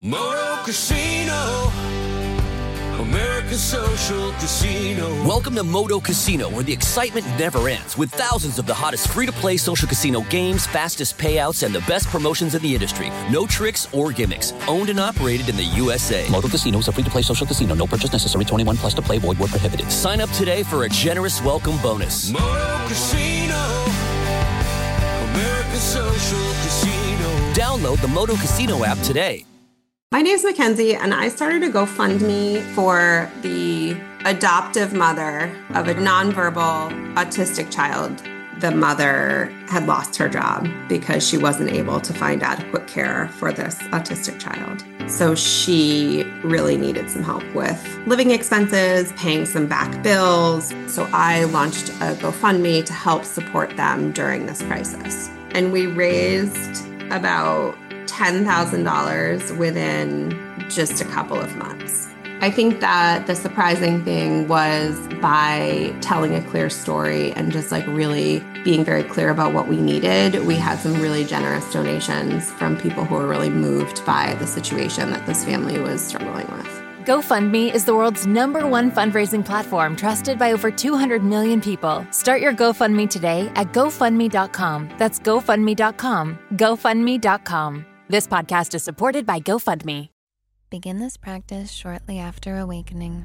Moto Casino, America's social casino. Welcome to Moto Casino, where the excitement never ends, with thousands of the hottest free-to-play social casino games, fastest payouts, and the best promotions in the industry. No tricks or gimmicks. Owned and operated in the USA. Moto Casino is a free-to-play social casino. No purchase necessary. 21 plus to play. Void where prohibited. Sign up today for a generous welcome bonus. Moto Casino, America's social casino. Download the Moto Casino app today. My name's Mackenzie, and I started a GoFundMe for the adoptive mother of a nonverbal autistic child. The mother had lost her job because she wasn't able to find adequate care for this autistic child. So she really needed some help with living expenses, paying some back bills. So I launched a GoFundMe to help support them during this crisis. And we raised about $10,000 within just a couple of months. I think that the surprising thing was by telling a clear story and just really being very clear about what we needed, we had some really generous donations from people who were really moved by the situation that this family was struggling with. GoFundMe is the world's #1 fundraising platform trusted by over 200 million people. Start your GoFundMe today at GoFundMe.com. That's GoFundMe.com. GoFundMe.com. This podcast is supported by GoFundMe. Begin this practice shortly after awakening.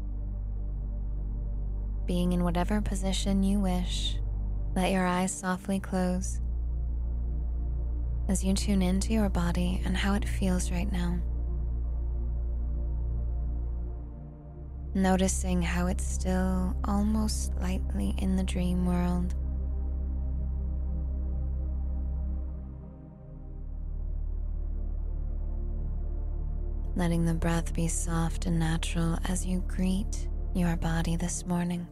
Being in whatever position you wish, let your eyes softly close as you tune into your body and how it feels right now. Noticing how it's still almost slightly in the dream world. Letting the breath be soft and natural as you greet your body this morning.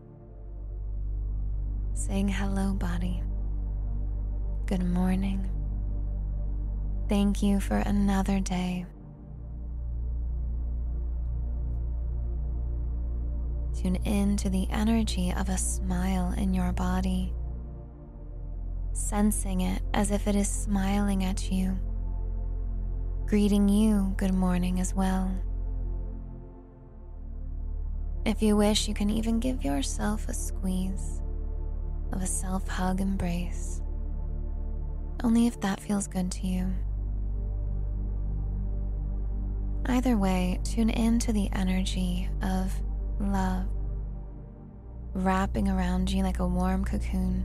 Saying hello, body. Good morning. Thank you for another day. Tune in to the energy of a smile in your body, sensing it as if it is smiling at you, greeting you good morning as well. If you wish, you can even give yourself a squeeze of a self-hug embrace, only if that feels good to you. Either way, tune into the energy of love wrapping around you like a warm cocoon.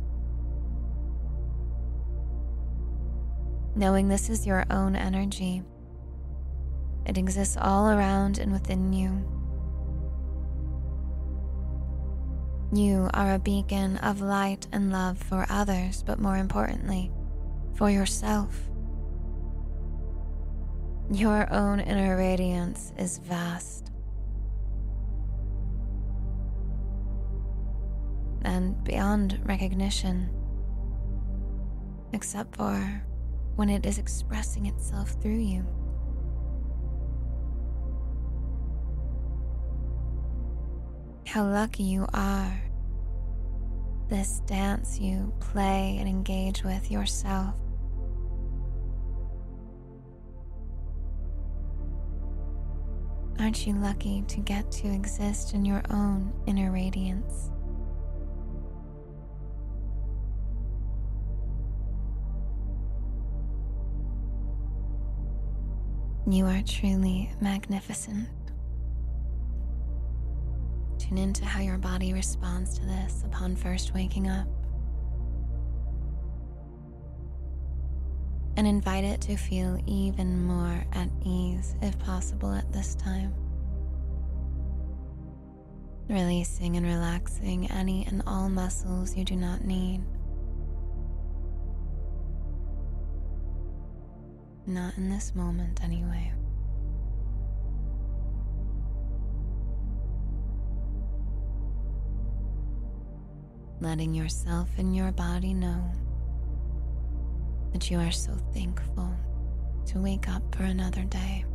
Knowing this is your own energy. It exists all around and within you. You are a beacon of light and love for others, but more importantly, for yourself. Your own inner radiance is vast and beyond recognition, except for when it is expressing itself through you. How lucky you are. This dance you play and engage with yourself. Aren't you lucky to get to exist in your own inner radiance? You are truly magnificent. Tune into how your body responds to this upon first waking up. And invite it to feel even more at ease if possible at this time. Releasing and relaxing any and all muscles you do not need. Not in this moment, anyway. Letting yourself and your body know that you are so thankful to wake up for another day.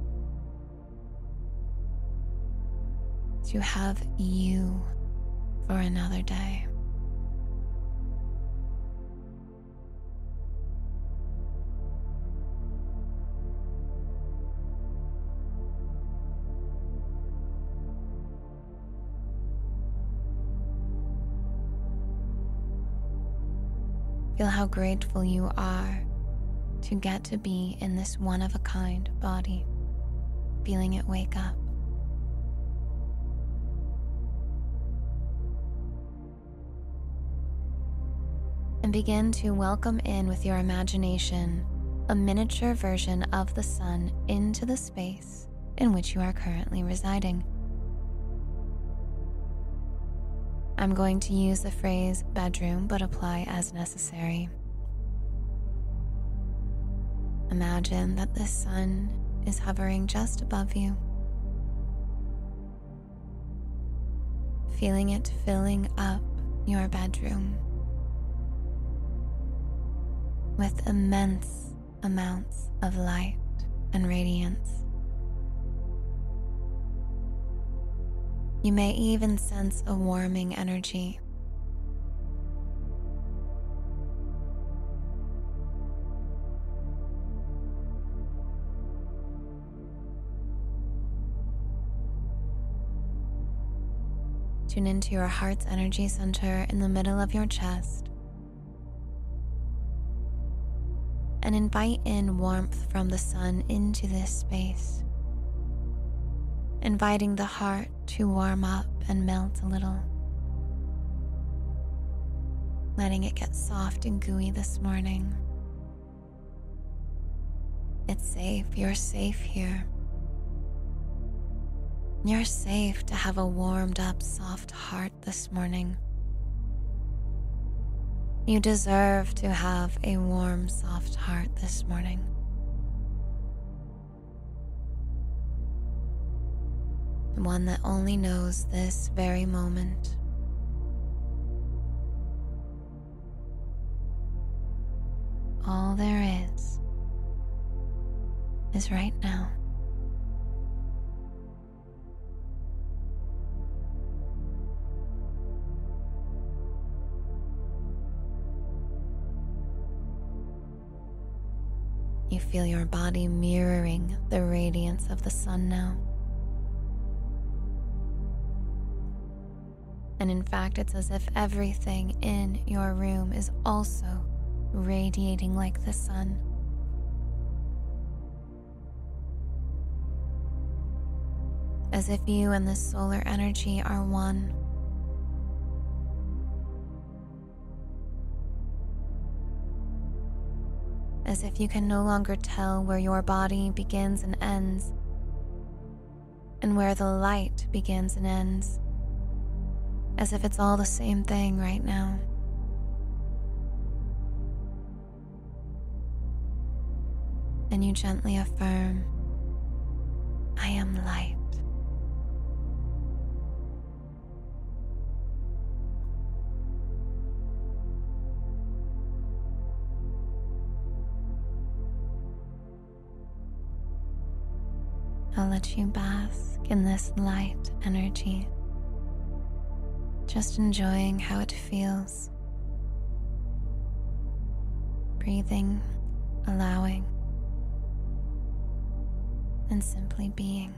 To have you for another day. Feel how grateful you are to get to be in this one-of-a-kind body, feeling it wake up. And begin to welcome in with your imagination a miniature version of the sun into the space in which you are currently residing. I'm going to use the phrase bedroom, but apply as necessary. Imagine that the sun is hovering just above you, feeling it filling up your bedroom with immense amounts of light and radiance. You may even sense a warming energy. Tune into your heart's energy center in the middle of your chest and invite in warmth from the sun into this space, inviting the heart to warm up and melt a little, letting it get soft and gooey this morning. It's safe. You're safe here. You're safe to have a warmed up, soft heart this morning. You deserve to have a warm, soft heart this morning. One that only knows this very moment. All there is right now. You feel your body mirroring the radiance of the sun now. And in fact, it's as if everything in your room is also radiating like the sun. As if you and the solar energy are one. As if you can no longer tell where your body begins and ends, and where the light begins and ends. As if it's all the same thing right now. And you gently affirm, I am light. I'll let you bask in this light energy, just enjoying how it feels. Breathing, allowing, and simply being.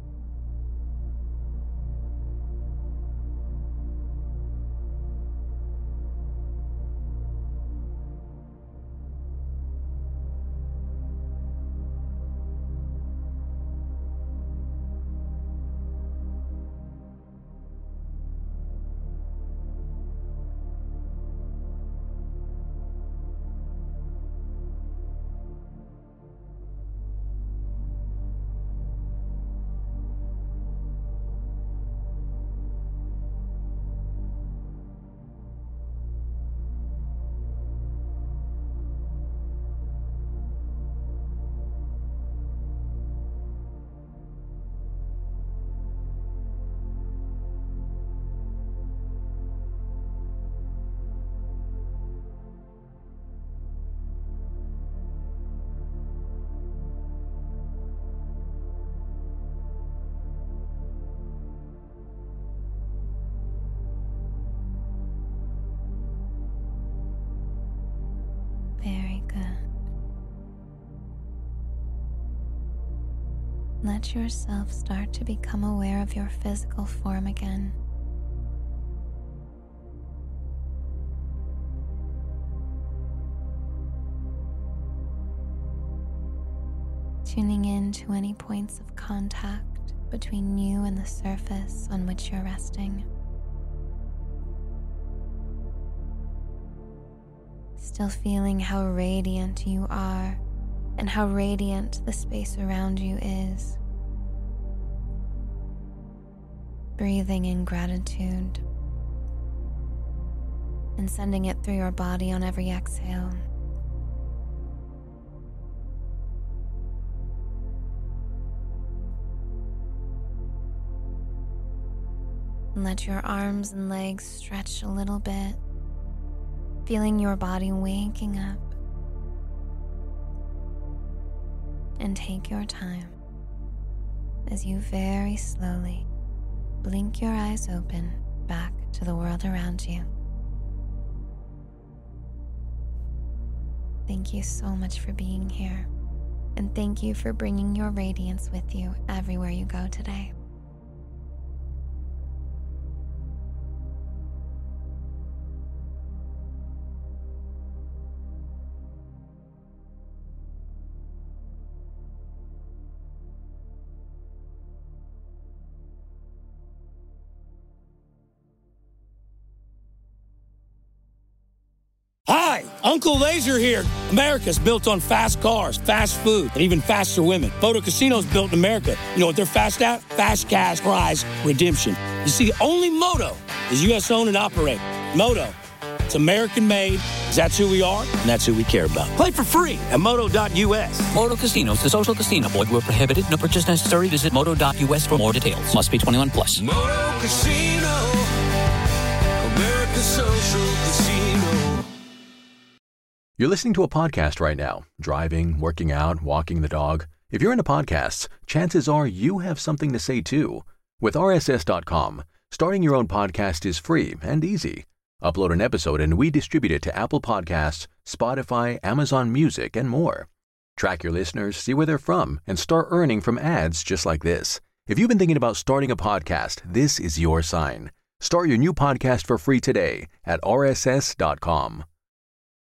Very good. Let yourself start to become aware of your physical form again. tuning in to any points of contact between you and the surface on which you're resting. Still feeling how radiant you are and how radiant the space around you is. Breathing in gratitude and sending it through your body on every exhale. And let your arms and legs stretch a little bit, feeling your body waking up. And take your time as you very slowly blink your eyes open back to the world around you. Thank you so much for being here, and thank you for bringing your radiance with you everywhere you go today. Hi, Uncle Laser here. America's built on fast cars, fast food, and even faster women. Moto Casino's built in America. You know what they're fast at? Fast cash prize redemption. You see, only Moto is U.S. owned and operated. Moto, it's American made. That's who we are, and that's who we care about. Play for free at moto.us. Moto Casinos, the social casino. Void where prohibited. No purchase necessary. Visit moto.us for more details. Must be 21 plus. Moto Casino, America's social casino. You're listening to a podcast right now, driving, working out, walking the dog. If you're into podcasts, chances are you have something to say too. With RSS.com, starting your own podcast is free and easy. Upload an episode and we distribute it to Apple Podcasts, Spotify, Amazon Music, and more. Track your listeners, see where they're from, and start earning from ads just like this. If you've been thinking about starting a podcast, this is your sign. Start your new podcast for free today at RSS.com.